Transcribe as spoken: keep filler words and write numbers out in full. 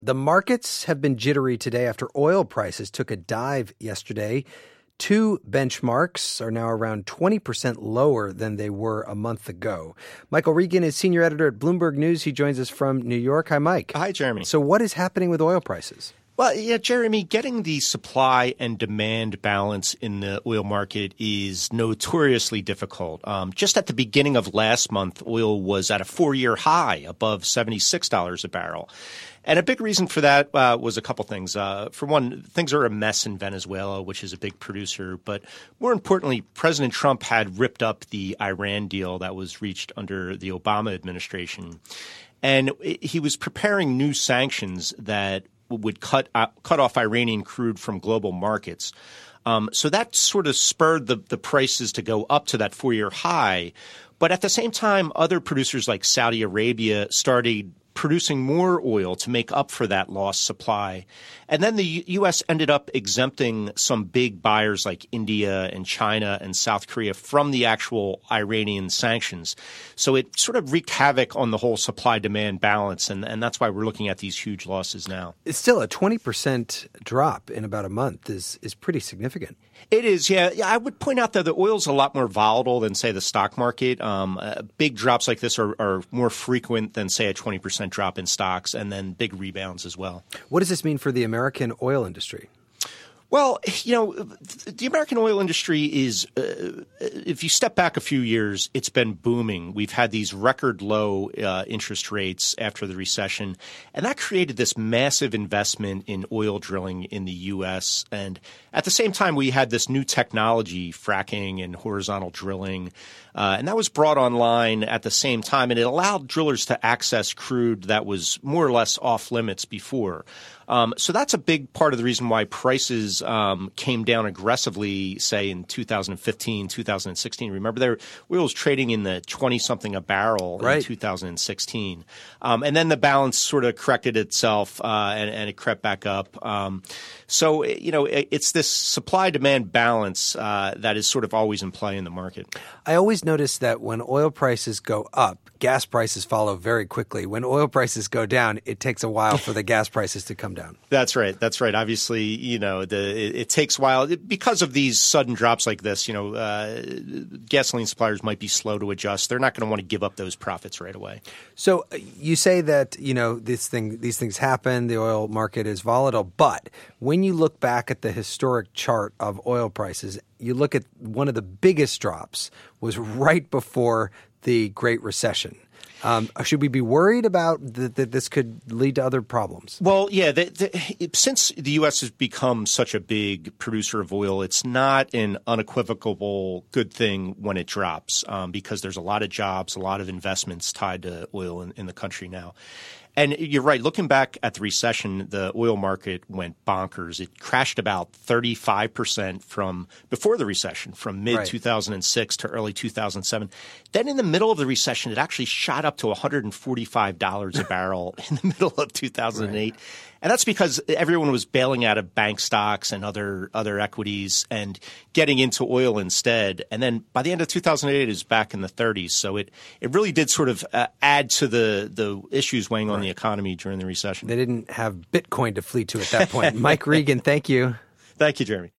The markets have been jittery today after oil prices took a dive yesterday. Two benchmarks are now around twenty percent lower than they were a month ago. Michael Regan is senior editor at Bloomberg News. He joins us from New York. Hi, Mike. Hi, Jeremy. So what is happening with oil prices? Well, yeah, Jeremy, getting the supply and demand balance in the oil market is notoriously difficult. Um, just at the beginning of last month, oil was at a four-year high above seventy-six dollars a barrel. And a big reason for that uh, was a couple things. Uh, for one, things are a mess in Venezuela, which is a big producer. But more importantly, President Trump had ripped up the Iran deal that was reached under the Obama administration. And he was preparing new sanctions that would cut uh, cut off Iranian crude from global markets. Um, so that sort of spurred the, the prices to go up to that four-year high. But at the same time, other producers like Saudi Arabia started producing more oil to make up for that lost supply. And then the U S ended up exempting some big buyers like India and China and South Korea from the actual Iranian sanctions. So it sort of wreaked havoc on the whole supply-demand balance, and, and that's why we're looking at these huge losses now. It's still a twenty percent drop in about a month is is pretty significant. It is, yeah. I would point out, though, that oil's a lot more volatile than, say, the stock market. Um, uh, big drops like this are, are more frequent than, say, a twenty percent drop in stocks, and then big rebounds as well. What does this mean for the American oil industry? Well, you know, the American oil industry is, uh, if you step back a few years, it's been booming. We've had these record low uh, interest rates after the recession, and that created this massive investment in oil drilling in the U S. And at the same time, we had this new technology, fracking and horizontal drilling, uh, and that was brought online at the same time, and it allowed drillers to access crude that was more or less off limits before. Um, so that's a big part of the reason why prices um, came down aggressively, say, in two thousand fifteen, two thousand sixteen. Remember, there oil was trading in the twenty-something a barrel right. in two thousand sixteen. Um, and then the balance sort of corrected itself uh, and, and it crept back up. Um, so, you know, it, it's this supply-demand balance uh, that is sort of always in play in the market. I always notice that when oil prices go up, gas prices follow very quickly. When oil prices go down, it takes a while for the gas prices to come down. That's right. That's right. Obviously, you know, the it, it takes a while because of these sudden drops like this. You know, uh, gasoline suppliers might be slow to adjust. They're not going to want to give up those profits right away. So uh, you say that, you know, this thing, these things happen. The oil market is volatile. But when you look back at the historic chart of oil prices, you look at one of the biggest drops was right before the Great Recession. Um, should we be worried about that, that this could lead to other problems? Well, yeah. The, the, since the U S has become such a big producer of oil, it's not an unequivocal good thing when it drops um, because there's a lot of jobs, a lot of investments tied to oil in, in the country now. And you're right. Looking back at the recession, the oil market went bonkers. It crashed about thirty-five percent from before the recession, from mid two thousand six right. to early two thousand seven. Then in the middle of the recession, it actually shot up to one hundred forty-five dollars a barrel in the middle of two thousand eight. Right. And that's because everyone was bailing out of bank stocks and other other equities and getting into oil instead. And then by the end of two thousand eight, it was back in the thirties. So it, it really did sort of uh, add to the, the issues weighing on right. the economy during the recession. They didn't have Bitcoin to flee to at that point. Mike Regan, thank you. Thank you, Jeremy.